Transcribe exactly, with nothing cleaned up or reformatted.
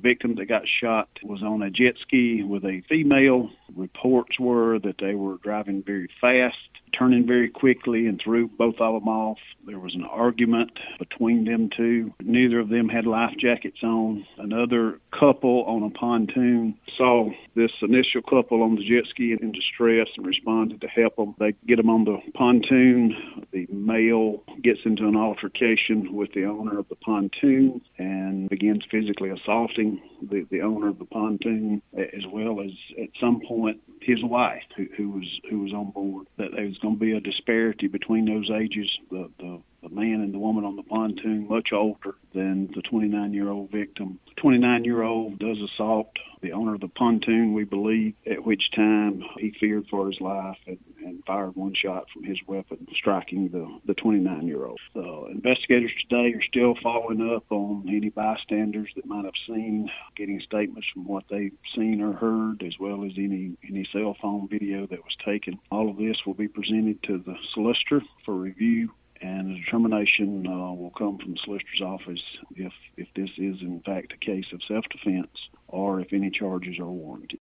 victim that got shot was on a jet ski with a female. Reports were that they were driving very fast, turning very quickly, and threw both of them off. There was an argument between them two. Neither of them had life jackets on. Another couple on a pontoon saw this initial couple on the jet ski in distress and responded to help them. They get them on the pontoon. The male gets into an altercation with the owner of the pontoon and begins physically assaulting the, the owner of the pontoon, as well as at some point his wife, who, who was who was on board. That there was going to be a disparity between those ages. The, the the man and the woman on the pontoon much older than the twenty-nine-year-old victim. The twenty-nine-year-old does assault the owner of the pontoon, we believe, at which time he feared for his life and, and fired one shot from his weapon, striking the, the twenty-nine-year-old. So investigators today are still following up on any bystanders that might have seen, getting statements from what they've seen or heard, as well as any, any cell phone video that was taken. All of this will be presented to the solicitor for review, and a determination uh, will come from the solicitor's office if, if this is, in fact, a case of self-defense or if any charges are warranted.